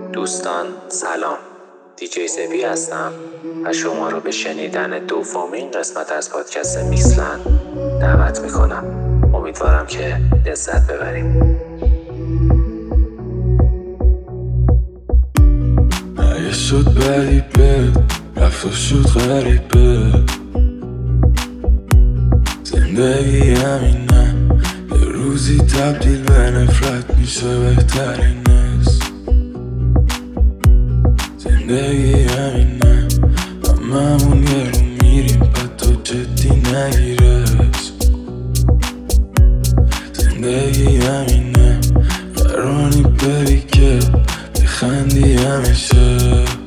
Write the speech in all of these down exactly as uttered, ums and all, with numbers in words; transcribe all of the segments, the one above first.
دوستان سلام، دیجی زبی هستم و شما رو به شنیدن دومین قسمت از پادکست میکسلند دعوت میکنم. امیدوارم که لذت ببریم. اگه شد غریبه رفت و شد غریبه، زندگی همینه، یه روزی تبدیل به نفرت میشه بهترین است. زندگی همینه، هممون یه رو میریم بعد تو جدی نگیرش. زندگی همینه، قرانی بری که بخندی همیشه.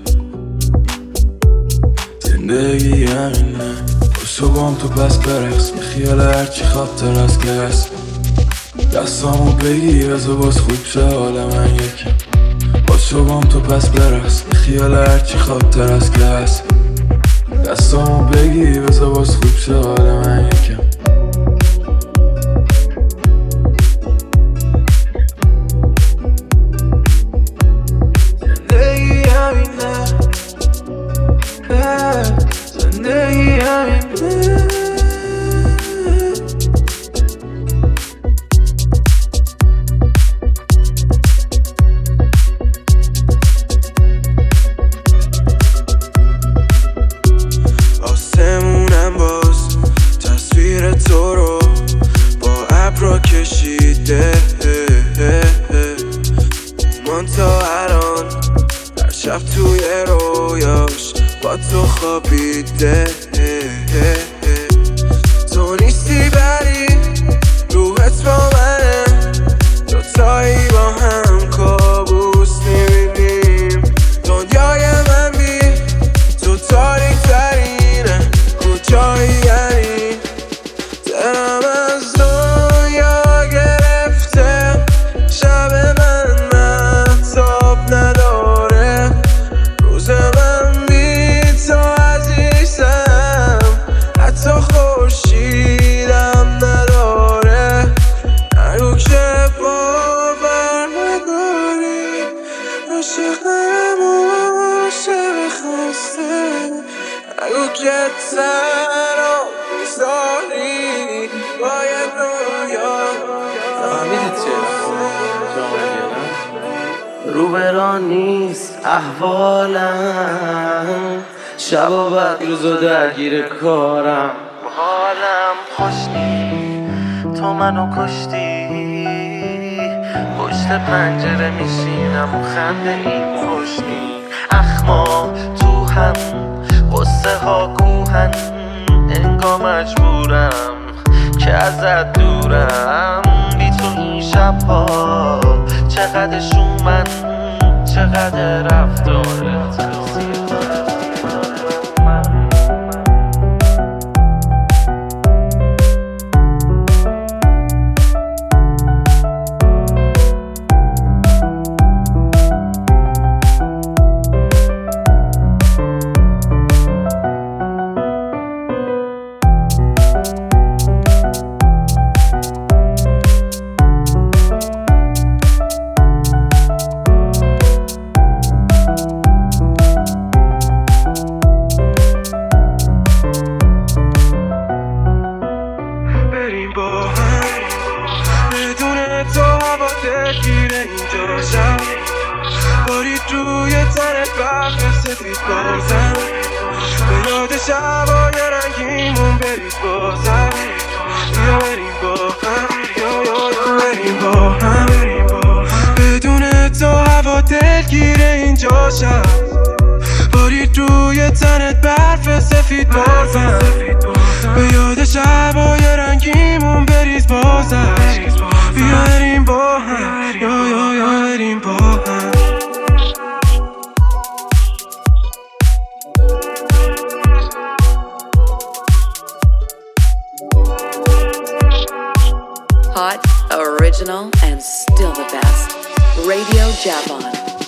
زندگی همینه، خوشو بام تو بس برقص، خیال هرچی خاطر از که هست. دستامو بگی بزا باز خوب شه حال من یکم. خوشو بام تو پس برقص، خیال هرچی خاطر از که هست. دستامو بگی بزا باز خوب شه حال من یکم. زندگی همینه، زندگی همینه. آسمونم باز تصویر تو رو با ابرا کشیده، من تا الان هر شب توی رویاش با تو خوابیده. تو نیستی بری روحت با منه، دوتایی با هم کابوس میبینیم. دنیای من بی تو تاریک ترینه، کجایی یعنی دلم از دنیا گرفته. شب من مهتاب نداره، روز من بی تو عزیزم، حتی خورشیدم نداره. نگو که باور نداری، عاشقم عاشق خسته. نگو که تنها میذاری باید رویا. فهمیدید چه رو بران نیست احوالم، شب و بعد روز و درگیر کارم. حالم خوش نی تو منو کشتی، پشت پنجره میشینم و خنده این خوشنی. اخما تو هم قصه ها کوهن، انگار مجبورم که ازت دورم. بی تو این شبها چقدر شومن، چقدر رفتارت روی تنت برف سفید بازم. به یاد شبای رنگیمون برید بازم. بیا بریم با هم، یا یا یا بریم با هم. بدون تو هوا دلگیره اینجا شب. بارید روی تنت برف سفید بازم. به یاد شبای رنگیمون برید بازم. بیا بریم با هم، یا یا یا بریم با هم. Hot, original, and still the best. Radio Japan.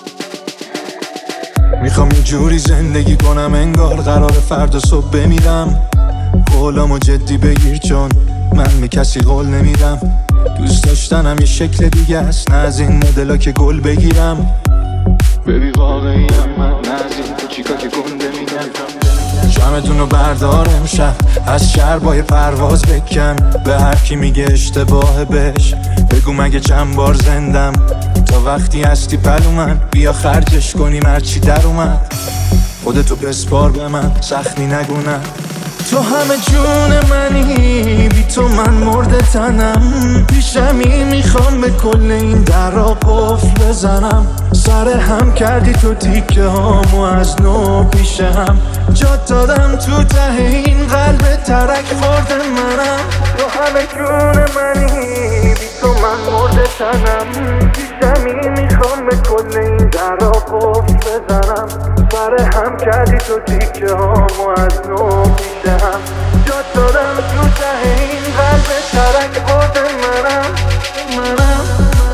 میخوام اینجوری زندگی کنم انگار قرار فردا صبح بمیرم. قولامو جدی بگیر چون من به کسی قول نمیدم. دوست داشتنم یه شکل دیگه است، نه از این مدلا که گل بگیرم. ببی واقعی هم من نزدیم تو چیکا که گنده میگن جمعتون رو بردار امشب از شربای پرواز بکن به هر کی میگه اشتباه بهش بگو مگه چند بار زندم تا وقتی هستی پلو من بیا خرجش کنیم هرچی در اومد خودتو بسپار به من سختی نگونم تو همه جون منی بی تو من مرده تنم پیشمی میخوام به کل این درا قفل بزنم سر هم کردی تو تیکه هامو از نو پیش هم جات دادم تو ته این قلب ترک خورده منم تو همه جون منی بی تو من مرده تنم پیشمی میخوام به کل این درا قفل بزنم سر هم کردی تو تیکه هامو از نو پیش هم جات دادم تو ته این قلب ترک خورده منم منم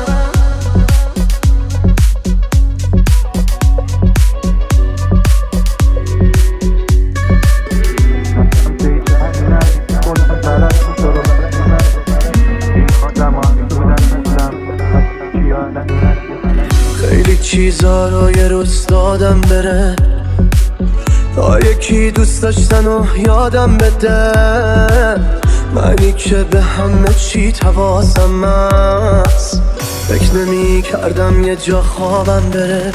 خیلی چیزا رو یه روز دادم بره تا یکی دوست داشتن و یادم بده منی که به همه چی حواسم هست فکر نمی کردم یه جا خوابم بره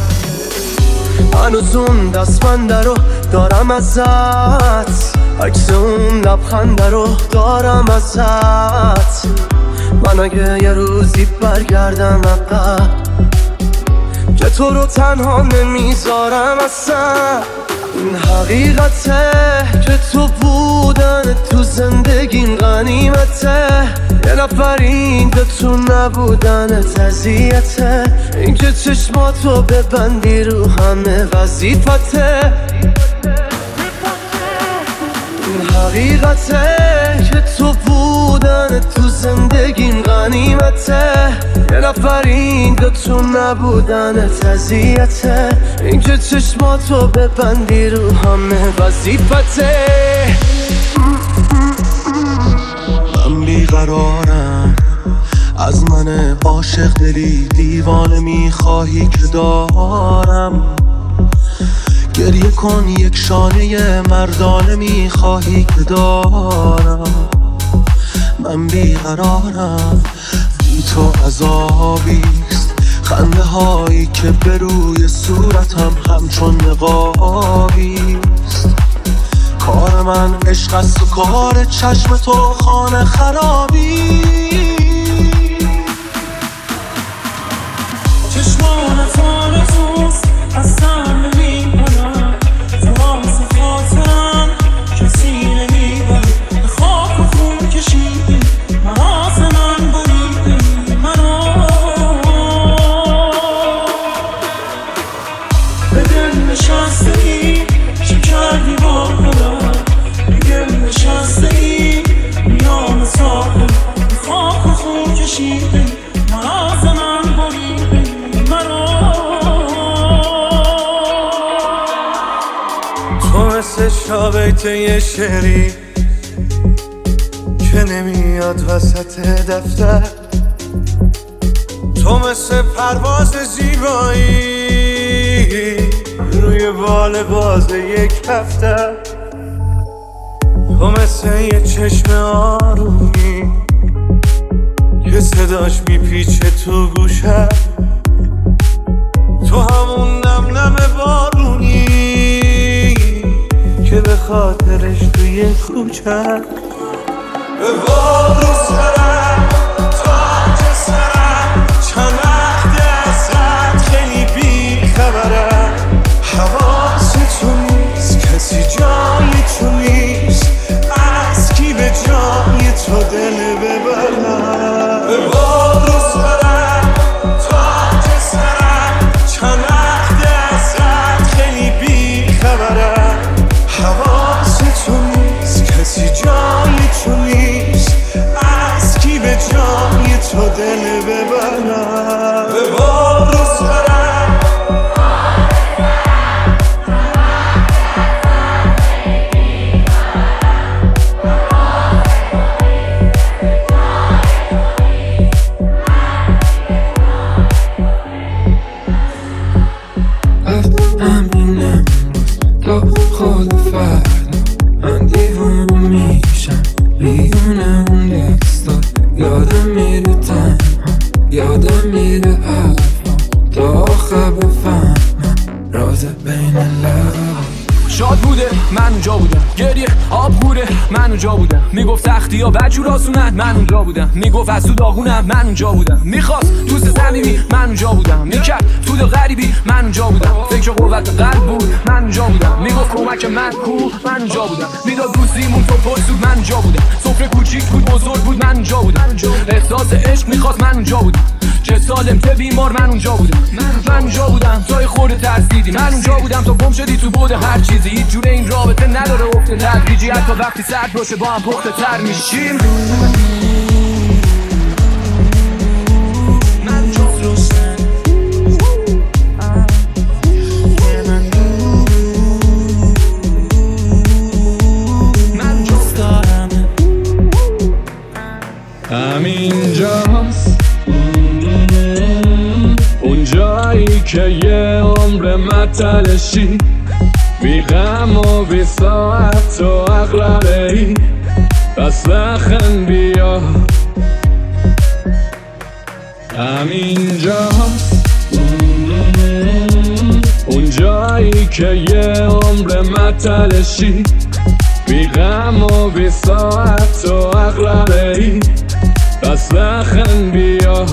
هنوز اون دستبنده رو دارم ازت عکس اون لبخنده رو دارم ازت من اگه یه روزی برگردم عقب که تو رو تنها نمیذارم اصلا این حقیقته که تو بودن تو زندگیم غنیمته یه نفر اینجا تو نبودنت اذیته این که چشماتو ببندی رو همه وظیفته این حقیقته که تو بودن تو زندگیم غنیمته یه نفر اینجا تو نبودنت اذیته این که چشماتو ببندی رو همه وظیفته من بیقرارم از من عاشق دلی دیوانه میخواهی که دارم گریه کن یک شانه مردانه میخواهی که دارم من بیقرارم بی تو عذابیست خنده هایی که به روی صورتم همچون نقابیست کار من عشق است و کار چشم تو خانه خرابی چشمانت آن توست از سر نمیبرم تو هم صفاتم کسی نمیبرم به خاک و خون کشیدی مراز من بریدی منو به دل نشستگی چه کردی با خودم به گل نشستگی میان ساحل به خاک و خون کشیدی مراز من بریدی تو مثل شابیت یه شعری که نمیاد وسط دفتر تو مثل پرواز زیبایی روی بال باز یک هفته تو مثل یه چشم آرومی که صداش میپیچه تو گوشه تو همون نم نم بارونی که به خاطرش توی کوچه به بارو سرم تاج سرم چند وقت ازت خیلی بی خبرم حواس تو نیست کسی جای تو نیست از کی به جای تو دل ببرم به بارو سرم تاج سرم چند وقت ازت خیلی بی خبرم حواس تو نیست کسی جای من اونجا بودم. گریه آب خوره من اونجا بودم. میگفت تختی ها وجور آسونن من اونجا بودم. میگفت از تو داغونم من اونجا بودم. میخواست دوست صمیمی من اونجا بودم. میکرد تو دل غریبی من اونجا بودم. فکر قوت قلب بود من اونجا بودم. میگفت کمک من کو من اونجا بودم. میداد دوستیمون تو پر سود من اونجا بودم. سفره کوچیک بود بزرگ بود من اونجا بودم. احساس عشق میخواست من اونجا بودم. چه سالم چه بیمار من اونجا بودم. من اونجا بودم تا خورده ترسیدی. من اونجا بودم تا گم شدی تو بود هر چیزی. هیچ جوره این رابطه نداره افت تدریجی. حتی وقتی سرد باشه با هم پخته تر میشیم. من جفتم من جفتم همینجاست اون جایی که یه عمر مطلشی بی غم و بی ساعت و اغلبه ای. پس لخن بیا همینجاست اون جایی که یه عمر مطلشی بی غم و بی ساعت و اغلبه ای. پس لخن بیا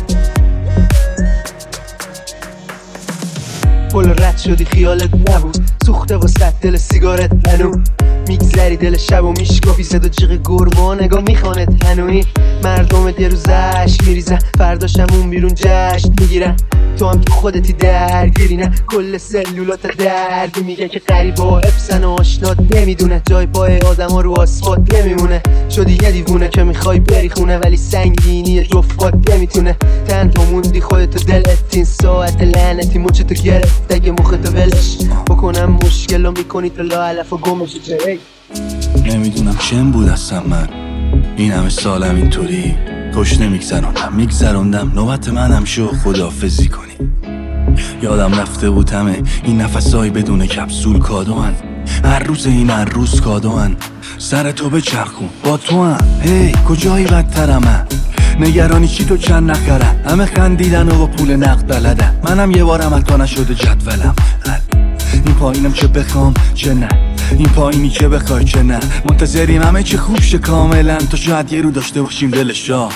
بالا رد شدی خیالت نبود سوخته واسه دل سیگارت هنو میگذری دل شب و میشکافی صدا جیغ گربا نگاه میخواند هنوی مردم یه روز عشق میریزن فرداشم اون بیرون جشن میگیرن تو هم تو خودتی درگیری نه کل سلولات درد میگه که غریبا افسن و آشنات نمیدونه جای پای آدم ها رو آسفالت نمیمونه شدی یه دیوونه که میخوای بری خونه ولی سنگینی جفتات نمیتونه تنها موندی خودتو دلت این ساعت لعنتی مچتو گرفت اگه مختو ولش بکنم مشکل رو میکنی تا لا علف و گمشو جایی. نمیدونم چم بود هستم من این همه سالم اینطوری خوش نمیگذراندم میگذراندم نوبت منم شو خداحافظی کنی. یادم رفته بود همه این نفسای بدون کپسول کادو هن هر روز این هر روز کادو هن سر تو بچرخون با تو هم هی کجایی بدترم من نگرانی چی تو چند نخرن همه خندیدن و با پول نقد بلدن منم یه بارم حتی نشده جدولم این پایینم چه بخوام چه نه این پایینی که بخوای چه نه منتظریم همه چه خوب شه کاملا تا شاید یه رو داشته باشیم دلشا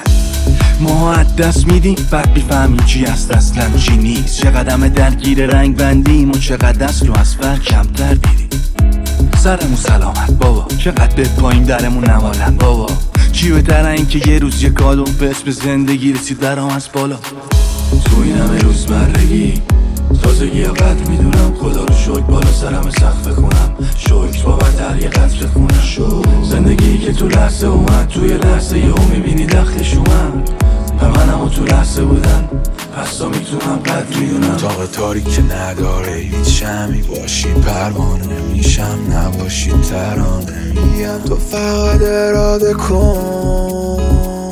ما از دست میدیم بعد بیفهمیم چی هست اصلا چی نیست چه قدم درگیر رنگ بندیم و چقدر دست رو از فر کمتر دیدیم سرمون سلامت بابا چقدر به پایین درمون نمالن بابا چی بهتره این که یه روز یه کادو به اسم زندگی رسید درام از بالا تو این همه روزمرگی تازگی ها قدر میدونم خدا رو شکر بالا سرم سقف کنم شکر بابت یه قدر کنم زندگی که تو لحظه اومد توی لحظه یهو میبینی دختش اومد و منم تو لحظه بودن پس تا میتونم قدر میدونم تاق تاریک که نداره هیچ شمی باشی پروانه میشم نباشی ترانه میگم تو فقط اراده کن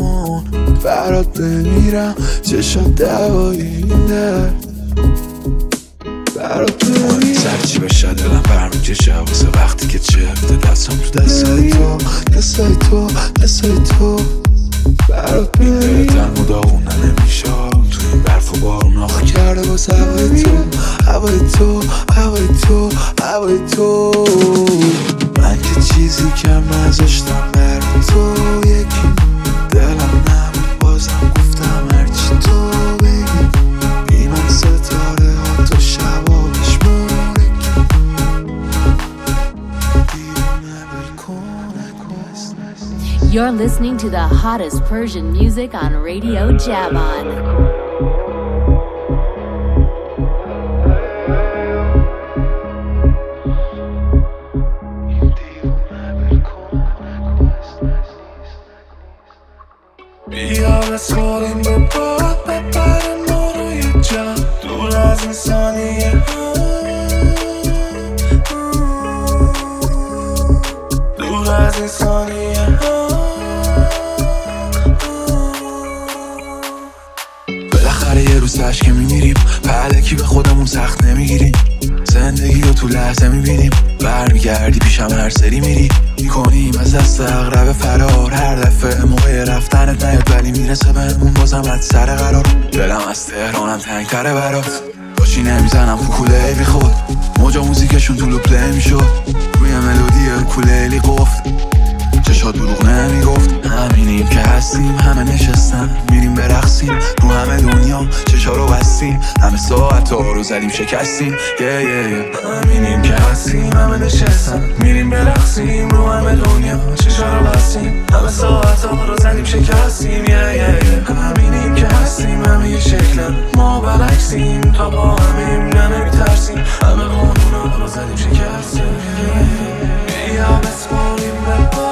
برات بمیرم چشم دوایی نه برات بمیرم سرچی بشه دلم برمیکشه واسه وقتی که چفته دستم تو دستای تو دستای تو دستای تو برات بمیرم تن مداغونه نمیشه تو این برف و بارون آخه کرده واسه هوای تو هوای تو هوای تو هوای تو من که چیزی کم نذاشتم برای تو یکی دلم نبود بازم گفتم هرچی تو بگی بی من ستاره ها تو شبابش مورکی دیونه بلکونه کست. You're listening to the hottest Persian music on Radio Javan. بیا بسپاریم به باد ببرم ما رو یه جا دور از این ثانیه دور از این ثانیه بالاخره یه روز تشک که میمیریم پهلکی به خودمون سخت نمیگیریم زندگی رو تو لحظه میبینیم برمیگردی پیشم هر سری میری میکنیم از دست اغرب فرار هر دفعه موقع رفتنت نیاد ولی میرسه بهمون بازم از سر قرار دلم از تهرانم تنگتره برات باشی نمیزنم کوکوله بی خود موجا موزیکشون طولو پلی میشد روی ملودی کولیلی قفت چشات دروغ نمیگفت همینیم که هستیم همه نشستن میریم برقصیم رو همه دنیا چشا رو بستیم همه ساعت ها رو زدیم شکستیم yeah, yeah, yeah. همینیم که هستیم همه نشستن میریم برقصیم رو همه دنیا چشا رو بستیم همه ساعت ها رو زدیم شکستیم yeah, yeah, yeah. همینیم که هستیم همه یه شکلن ما برعکسیم تا با همیم نه نمیترسیم همه قانونا رو زدیم شکستیم بیا بسپاریم به پا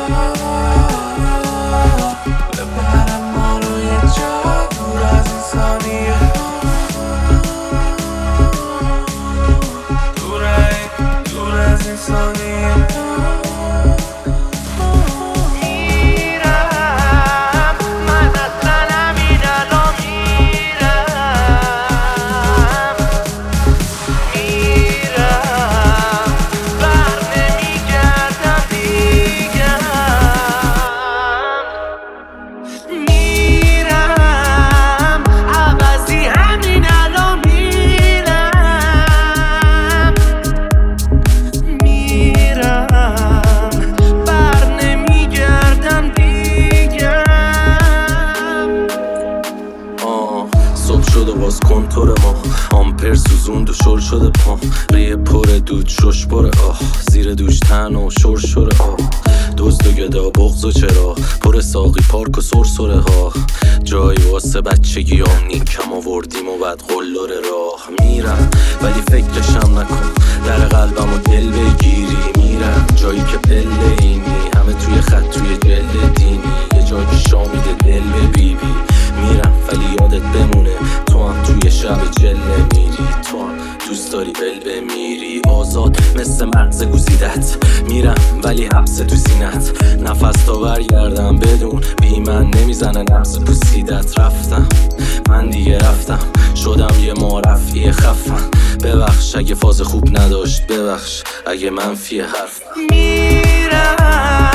سوزوند و شل شده پام ریه پر دود شش پره آه زیر دوش تن و شور شوره آه دزد و گدا بغض و چرا پر ساقی پارک و سرسره ها جایی واسه بچگی هم نیکم آوردیم و بعد قلور راه میرم ولی فکرشم نکن در قلبم و دل بگیری میرم جایی که پله اینی همه توی خط توی جلد دینی یه جایی که شامیده دل به بی بی میرم ولی یادت بمونه تو هم توی شب جله میری تو هم دوست داری بل بمیری آزاد مثل مغز گوزیدت میرم ولی حبس تو سینت نفس تا برگردم بدون بی من نمیزنه نفس پوسیدت رفتم من دیگه رفتم شدم یه معرفی خفم ببخش اگه فاز خوب نداشت ببخش اگه منفی حرفم میرم